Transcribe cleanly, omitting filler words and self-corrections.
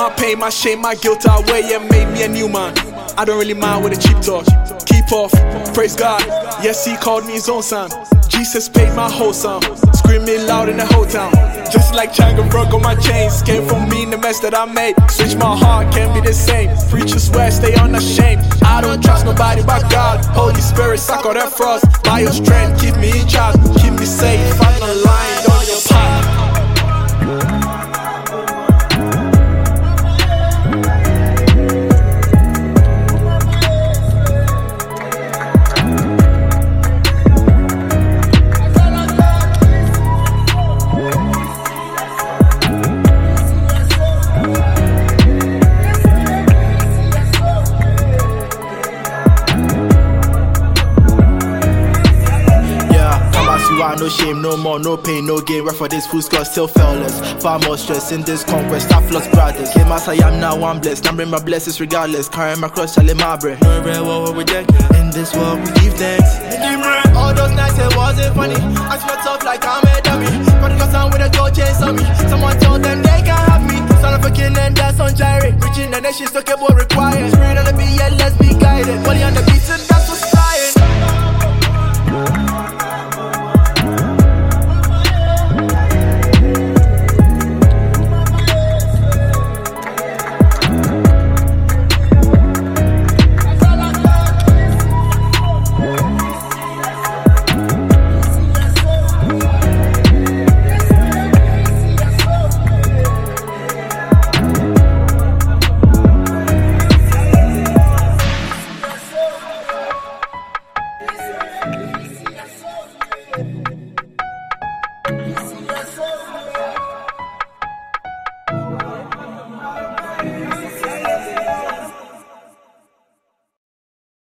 my pain, my shame, my guilt away and made me a new man. I don't really mind with the cheap talk. Keep off, praise God. Yes, he called me his own son. Jesus paid my whole sum. Screaming loud in the whole town. Just like Changa broke on my chains. Came from me in the mess that I made. Switch my heart, can't be the same. Preachers swear, stay unashamed. I don't trust nobody but God. Holy Spirit, suck all that frost. By your strength, keep me in charge. Keep me safe, I'm not lying on your path. No shame, no more, no pain, no gain. Right for this food score, still failless. Far more stress in this conquest. I've lost brothers. Came as I am now, I'm blessed. Numbering my blessings regardless. Carrying my cross, Charlie Marbury. No real war we dead. In this world, we give thanks. All those nights it wasn't funny. I smell tough like I'm a dummy. But because I'm with a gold chains on me. Someone told them they can't have me. Son of a king and that's on Jerry. Reaching the nations, talk about required. Spirit on the beat, yeah, let's be guided.